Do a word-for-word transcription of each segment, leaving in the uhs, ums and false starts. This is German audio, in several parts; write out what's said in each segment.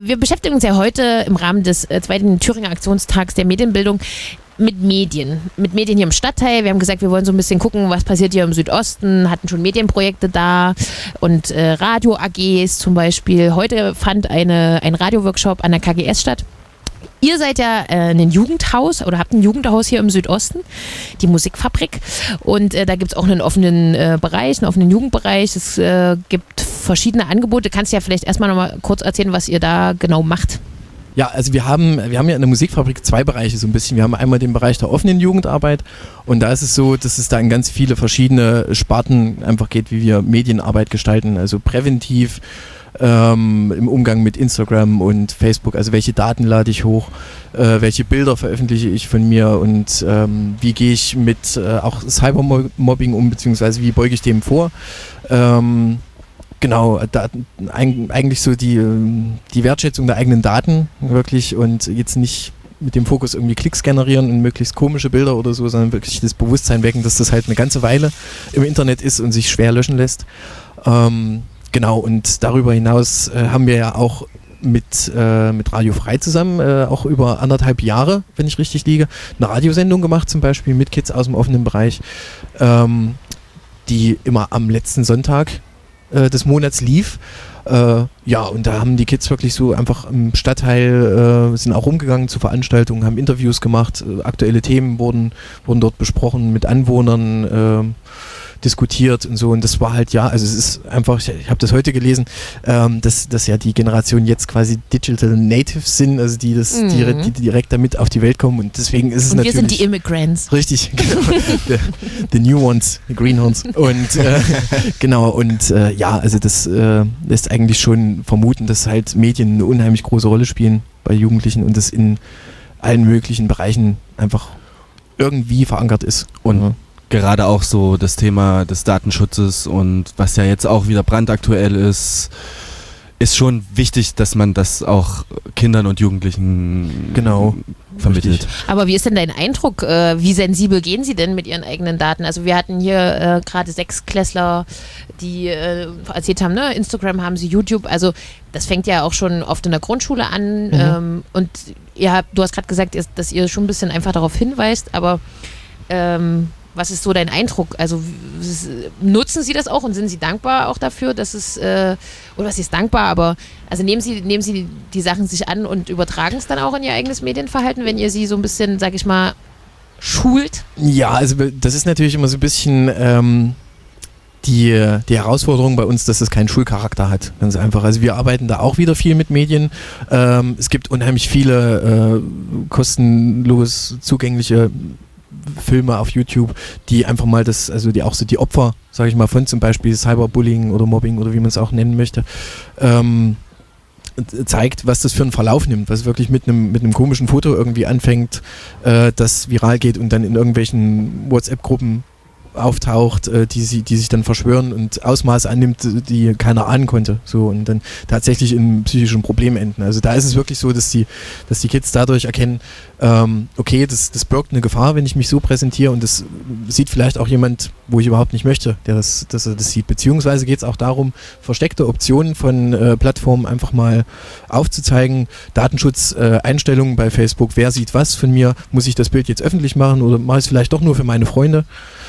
Wir beschäftigen uns ja heute im Rahmen des äh, zweiten Thüringer Aktionstags der Medienbildung mit Medien. Mit Medien hier im Stadtteil. Wir haben gesagt, wir wollen so ein bisschen gucken, was passiert hier im Südosten, hatten schon Medienprojekte da und äh, Radio-A Gs zum Beispiel. Heute fand eine, ein Radio-Workshop an der K G S statt. Ihr seid ja äh, ein Jugendhaus oder habt ein Jugendhaus hier im Südosten, die Musikfabrik. Und äh, da gibt es auch einen offenen äh, Bereich, einen offenen Jugendbereich. Es äh, gibt verschiedene Angebote. Kannst du ja vielleicht erstmal noch mal kurz erzählen, was ihr da genau macht? Ja, also wir haben, wir haben ja in der Musikfabrik zwei Bereiche so ein bisschen. Wir haben einmal den Bereich der offenen Jugendarbeit und da ist es so, dass es da in ganz viele verschiedene Sparten einfach geht, wie wir Medienarbeit gestalten. Also präventiv, Ähm, im Umgang mit Instagram und Facebook, also welche Daten lade ich hoch, äh, welche Bilder veröffentliche ich von mir und ähm, wie gehe ich mit äh, auch Cybermobbing um, beziehungsweise wie beuge ich dem vor. Ähm, genau, da, eigentlich so die, die Wertschätzung der eigenen Daten wirklich und jetzt nicht mit dem Fokus irgendwie Klicks generieren und möglichst komische Bilder oder so, sondern wirklich das Bewusstsein wecken, dass das halt eine ganze Weile im Internet ist und sich schwer löschen lässt. Ähm, Genau, und darüber hinaus äh, haben wir ja auch mit, äh, mit Radio Frei zusammen, äh, auch über anderthalb Jahre, wenn ich richtig liege, eine Radiosendung gemacht, zum Beispiel mit Kids aus dem offenen Bereich, ähm, die immer am letzten Sonntag äh, des Monats lief. Äh, ja, und da haben die Kids wirklich so einfach im Stadtteil, äh, sind auch rumgegangen zu Veranstaltungen, haben Interviews gemacht, äh, aktuelle Themen wurden, wurden dort besprochen mit Anwohnern, äh, diskutiert und so und das war halt ja, also es ist einfach, ich, ich habe das heute gelesen, ähm, dass, dass ja die Generation jetzt quasi Digital Natives sind, also die das mhm. direkt, die direkt damit auf die Welt kommen und deswegen ist es und natürlich... wir sind die Immigrants. Richtig, genau. the, the new ones, the greenhorns und äh, genau und äh, ja, also das äh, lässt eigentlich schon vermuten, dass halt Medien eine unheimlich große Rolle spielen bei Jugendlichen und das in allen möglichen Bereichen einfach irgendwie verankert ist. Und ja. Gerade auch so das Thema des Datenschutzes und was ja jetzt auch wieder brandaktuell ist, ist schon wichtig, dass man das auch Kindern und Jugendlichen genau vermittelt. Richtig. Aber wie ist denn dein Eindruck? Äh, wie sensibel gehen sie denn mit ihren eigenen Daten? Also wir hatten hier äh, gerade Sechsklässler, die äh, erzählt haben, ne? Instagram haben sie, YouTube, also das fängt ja auch schon oft in der Grundschule an mhm. ähm, und ihr habt, du hast gerade gesagt, dass ihr schon ein bisschen einfach darauf hinweist, aber ähm, was ist so dein Eindruck? Also nutzen Sie das auch und sind Sie dankbar auch dafür, dass es, äh, oder was ist dankbar, aber also nehmen Sie, nehmen Sie die Sachen sich an und übertragen es dann auch in Ihr eigenes Medienverhalten, wenn ihr sie so ein bisschen, sag ich mal, schult? Ja, also das ist natürlich immer so ein bisschen ähm, die, die Herausforderung bei uns, dass es keinen Schulcharakter hat. Ganz einfach. Also wir arbeiten da auch wieder viel mit Medien. Ähm, es gibt unheimlich viele äh, kostenlos zugängliche Filme auf YouTube, die einfach mal das, also die auch so die Opfer, sage ich mal, von zum Beispiel Cyberbullying oder Mobbing oder wie man es auch nennen möchte, ähm, zeigt, was das für einen Verlauf nimmt, was wirklich mit einem mit einem komischen Foto irgendwie anfängt, äh, das viral geht und dann in irgendwelchen WhatsApp-Gruppen auftaucht, äh, die, sie, die sich dann verschwören und Ausmaße annimmt, die keiner ahnen konnte. So und dann tatsächlich in psychischen Problemen enden. Also da ist es wirklich so, dass die, dass die Kids dadurch erkennen, ähm, okay, das, das birgt eine Gefahr, wenn ich mich so präsentiere und das sieht vielleicht auch jemand, wo ich überhaupt nicht möchte, der das, dass er das sieht. Beziehungsweise geht es auch darum, versteckte Optionen von äh, Plattformen einfach mal aufzuzeigen. Datenschutzeinstellungen äh, bei Facebook, wer sieht was von mir, muss ich das Bild jetzt öffentlich machen oder mache ich es vielleicht doch nur für meine Freunde?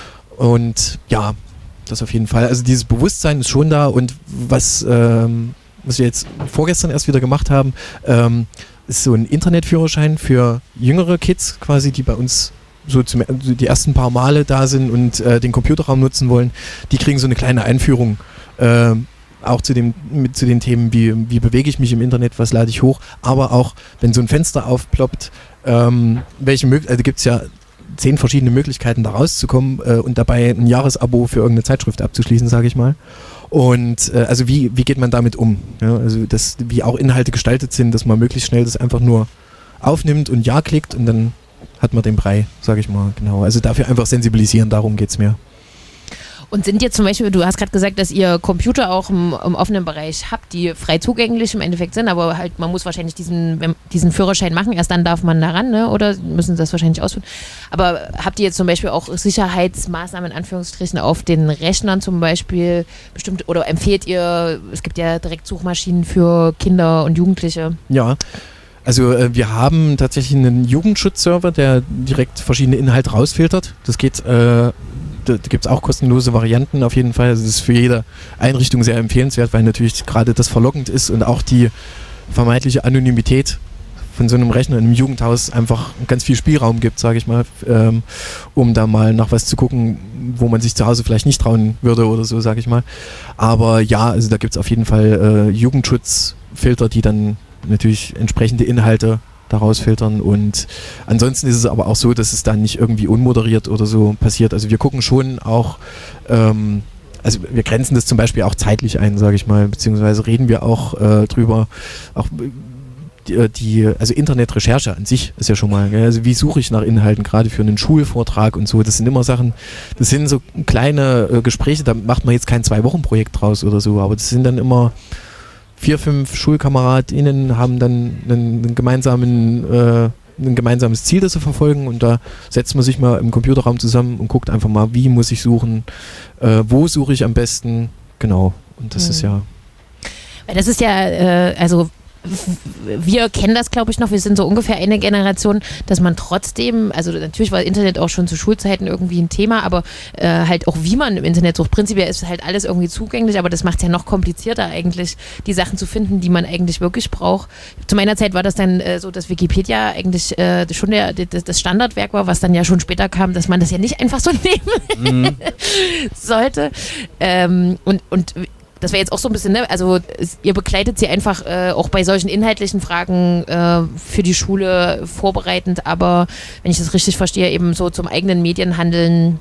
Und ja, das auf jeden Fall. Also dieses Bewusstsein ist schon da und was, ähm, was wir jetzt vorgestern erst wieder gemacht haben, ähm, ist so ein Internetführerschein für jüngere Kids quasi, die bei uns so zum, die ersten paar Male da sind und äh, den Computerraum nutzen wollen. Die kriegen so eine kleine Einführung äh, auch zu, dem, mit, zu den Themen, wie, wie bewege ich mich im Internet, was lade ich hoch, aber auch, wenn so ein Fenster aufploppt, ähm, welche Möglichkeiten, also gibt es ja zehn verschiedene Möglichkeiten, da rauszukommen äh, und dabei ein Jahresabo für irgendeine Zeitschrift abzuschließen, sage ich mal. Und äh, also wie, wie geht man damit um? Ja, also das, wie auch Inhalte gestaltet sind, dass man möglichst schnell das einfach nur aufnimmt und Ja klickt und dann hat man den Brei, sage ich mal, genau. Also dafür einfach sensibilisieren, darum geht es mir. Und sind jetzt zum Beispiel, du hast gerade gesagt, dass ihr Computer auch im, im offenen Bereich habt, die frei zugänglich im Endeffekt sind, aber halt man muss wahrscheinlich diesen, diesen Führerschein machen, erst dann darf man daran, ne? Oder müssen das wahrscheinlich ausführen. Aber habt ihr jetzt zum Beispiel auch Sicherheitsmaßnahmen in Anführungsstrichen auf den Rechnern zum Beispiel bestimmt, oder empfehlt ihr, es gibt ja direkt Suchmaschinen für Kinder und Jugendliche? Ja. Also äh, wir haben tatsächlich einen Jugendschutzserver, der direkt verschiedene Inhalte rausfiltert. Das geht, äh, da, da gibt es auch kostenlose Varianten auf jeden Fall. Also das ist für jede Einrichtung sehr empfehlenswert, weil natürlich gerade das verlockend ist und auch die vermeintliche Anonymität von so einem Rechner in einem Jugendhaus einfach ganz viel Spielraum gibt, sage ich mal, ähm, um da mal nach was zu gucken, wo man sich zu Hause vielleicht nicht trauen würde oder so, sage ich mal. Aber ja, also da gibt es auf jeden Fall äh, Jugendschutzfilter, die dann natürlich entsprechende Inhalte daraus filtern, und ansonsten ist es aber auch so, dass es dann nicht irgendwie unmoderiert oder so passiert. Also wir gucken schon auch, ähm, also wir grenzen das zum Beispiel auch zeitlich ein, sage ich mal, beziehungsweise reden wir auch äh, drüber, auch die, die, also Internetrecherche an sich ist ja schon mal, gell? Also wie suche ich nach Inhalten, gerade für einen Schulvortrag und so, das sind immer Sachen, das sind so kleine äh, Gespräche, da macht man jetzt kein Zwei-Wochen-Projekt draus oder so, aber das sind dann immer vier, fünf SchulkameradInnen haben dann einen, einen gemeinsamen, äh, ein gemeinsames Ziel, das sie verfolgen, und da setzt man sich mal im Computerraum zusammen und guckt einfach mal, wie muss ich suchen, äh, wo suche ich am besten, genau, und das mhm. ist ja... Das ist ja, äh, also wir kennen das, glaube ich, noch, wir sind so ungefähr eine Generation, dass man trotzdem, also natürlich war Internet auch schon zu Schulzeiten irgendwie ein Thema, aber äh, halt auch wie man im Internet sucht, prinzipiell ist halt alles irgendwie zugänglich, aber das macht es ja noch komplizierter eigentlich, die Sachen zu finden, die man eigentlich wirklich braucht. Zu meiner Zeit war das dann äh, so, dass Wikipedia eigentlich äh, schon der, das, das Standardwerk war, was dann ja schon später kam, dass man das ja nicht einfach so nehmen mhm. sollte. Ähm, und, und das wäre jetzt auch so ein bisschen, ne? Also ihr begleitet sie einfach äh, auch bei solchen inhaltlichen Fragen äh, für die Schule vorbereitend, aber wenn ich das richtig verstehe, eben so zum eigenen Medienhandeln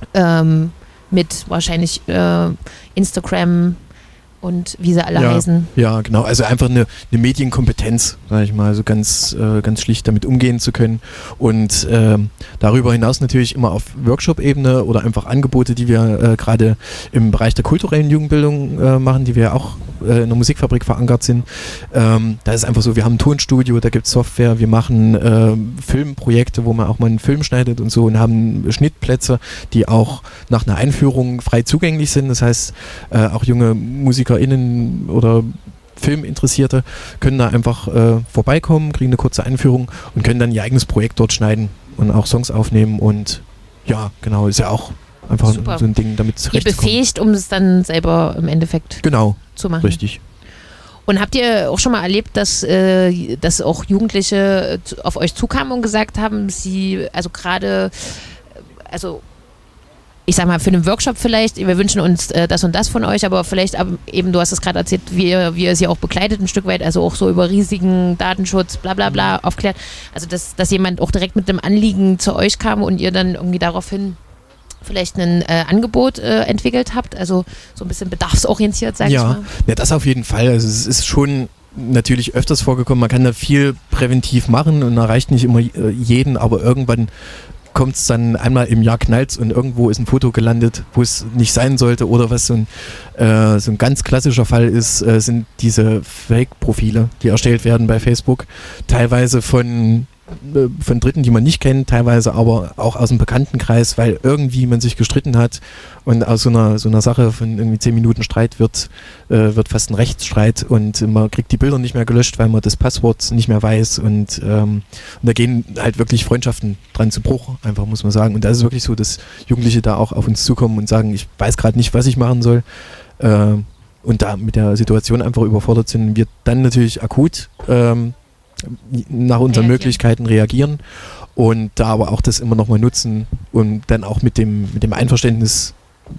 ähm, mit wahrscheinlich äh, Instagram und wie sie alle ja, heißen. Ja, genau. Also einfach eine, eine Medienkompetenz, sage ich mal, so ganz, äh, ganz schlicht damit umgehen zu können. Und ähm, darüber hinaus natürlich immer auf Workshop-Ebene oder einfach Angebote, die wir äh, gerade im Bereich der kulturellen Jugendbildung äh, machen, die wir auch äh, in der Musikfabrik verankert sind. Ähm, da ist einfach so, wir haben ein Tonstudio, da gibt es Software, wir machen äh, Filmprojekte, wo man auch mal einen Film schneidet und so, und haben Schnittplätze, die auch nach einer Einführung frei zugänglich sind. Das heißt, äh, auch junge Musiker MusikerInnen oder Filminteressierte können da einfach äh, vorbeikommen, kriegen eine kurze Einführung und können dann ihr eigenes Projekt dort schneiden und auch Songs aufnehmen, und ja, genau, ist ja auch einfach Super. So ein Ding, damit es Ihr befähigt, um es dann selber im Endeffekt genau, zu machen. Richtig. Und habt ihr auch schon mal erlebt, dass, äh, dass auch Jugendliche auf euch zukamen und gesagt haben, sie, also gerade, also ich sag mal, für einen Workshop vielleicht, wir wünschen uns äh, das und das von euch, aber vielleicht ab, eben, du hast es gerade erzählt, wie ihr, wie ihr sie auch begleitet ein Stück weit, also auch so über riesigen Datenschutz, bla bla bla, aufklärt. Also dass, dass jemand auch direkt mit einem Anliegen zu euch kam und ihr dann irgendwie daraufhin vielleicht ein äh, Angebot äh, entwickelt habt, also so ein bisschen bedarfsorientiert, sag ja. ich mal. Ja, das auf jeden Fall. Also es ist schon natürlich öfters vorgekommen, man kann da viel präventiv machen und erreicht nicht immer äh, jeden, aber irgendwann kommt es dann einmal im Jahr, knallt und irgendwo ist ein Foto gelandet, wo es nicht sein sollte, oder was so ein, äh, so ein ganz klassischer Fall ist, äh, sind diese Fake-Profile, die erstellt werden bei Facebook, teilweise von von Dritten, die man nicht kennt, teilweise aber auch aus dem Bekanntenkreis, weil irgendwie man sich gestritten hat und aus so einer, so einer Sache von irgendwie zehn Minuten Streit wird, äh, wird fast ein Rechtsstreit, und man kriegt die Bilder nicht mehr gelöscht, weil man das Passwort nicht mehr weiß, und, ähm, und da gehen halt wirklich Freundschaften dran zu Bruch, einfach, muss man sagen. Und da ist es wirklich so, dass Jugendliche da auch auf uns zukommen und sagen, ich weiß gerade nicht, was ich machen soll, äh, und da mit der Situation einfach überfordert sind. Wir dann natürlich akut ähm, nach unseren reagieren. Möglichkeiten reagieren und da aber auch das immer nochmal nutzen und dann auch mit dem, mit dem Einverständnis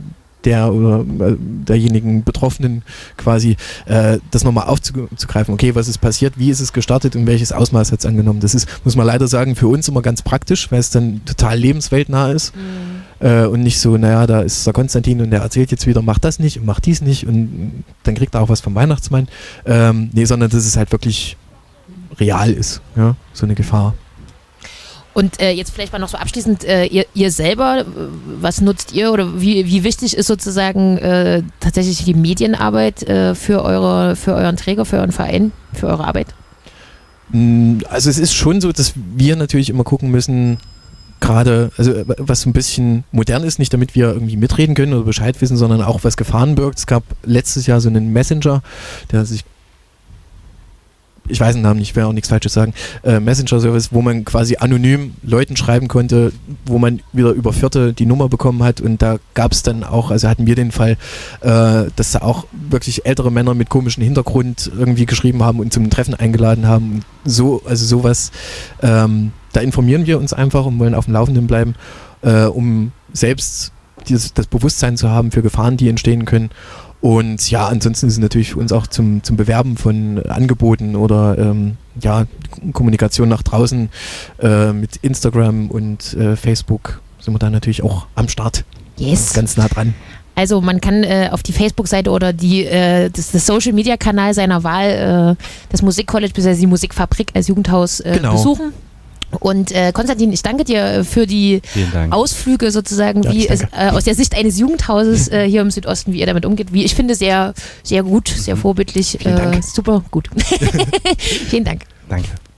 der oder äh, derjenigen Betroffenen quasi äh, das nochmal aufzugreifen. Okay, was ist passiert, wie ist es gestartet und welches Ausmaß hat es angenommen? Das ist, muss man leider sagen, für uns immer ganz praktisch, weil es dann total lebensweltnah ist mhm. äh, und nicht so, naja, da ist der Konstantin und der erzählt jetzt wieder, mach das nicht und mach dies nicht und dann kriegt er auch was vom Weihnachtsmann. Ähm, nee, sondern das ist halt wirklich real ist, ja, so eine Gefahr. Und äh, jetzt vielleicht mal noch so abschließend, äh, ihr, ihr selber, was nutzt ihr oder wie, wie wichtig ist sozusagen äh, tatsächlich die Medienarbeit äh, für, eure, für euren Träger, für euren Verein, für eure Arbeit? Also es ist schon so, dass wir natürlich immer gucken müssen, gerade, also was so ein bisschen modern ist, nicht damit wir irgendwie mitreden können oder Bescheid wissen, sondern auch was Gefahren birgt. Es gab letztes Jahr so einen Messenger, der sich, ich weiß den Namen nicht, ich will auch nichts Falsches sagen, äh, Messenger-Service, wo man quasi anonym Leuten schreiben konnte, wo man wieder über Vierte die Nummer bekommen hat, und da gab es dann auch, also hatten wir den Fall, äh, dass da auch wirklich ältere Männer mit komischem Hintergrund irgendwie geschrieben haben und zum Treffen eingeladen haben. So, also sowas, ähm, da informieren wir uns einfach und wollen auf dem Laufenden bleiben, äh, um selbst dieses, das Bewusstsein zu haben für Gefahren, die entstehen können. Und ja, ansonsten ist es natürlich für uns auch zum, zum Bewerben von Angeboten oder ähm, ja, Kommunikation nach draußen äh, mit Instagram und äh, Facebook sind wir da natürlich auch am Start. Yes. Ganz nah dran. Also man kann äh, auf die Facebook-Seite oder die, äh, das, das Social-Media-Kanal seiner Wahl äh, das Musikcollege bzw. die Musikfabrik als Jugendhaus äh, genau. besuchen. Und äh, Konstantin, ich danke dir für die Ausflüge sozusagen, ja, wie es äh, aus der Sicht eines Jugendhauses äh, hier im Südosten, wie ihr damit umgeht. Wie ich finde, sehr, sehr gut, sehr vorbildlich, äh, super gut. Vielen Dank. Danke.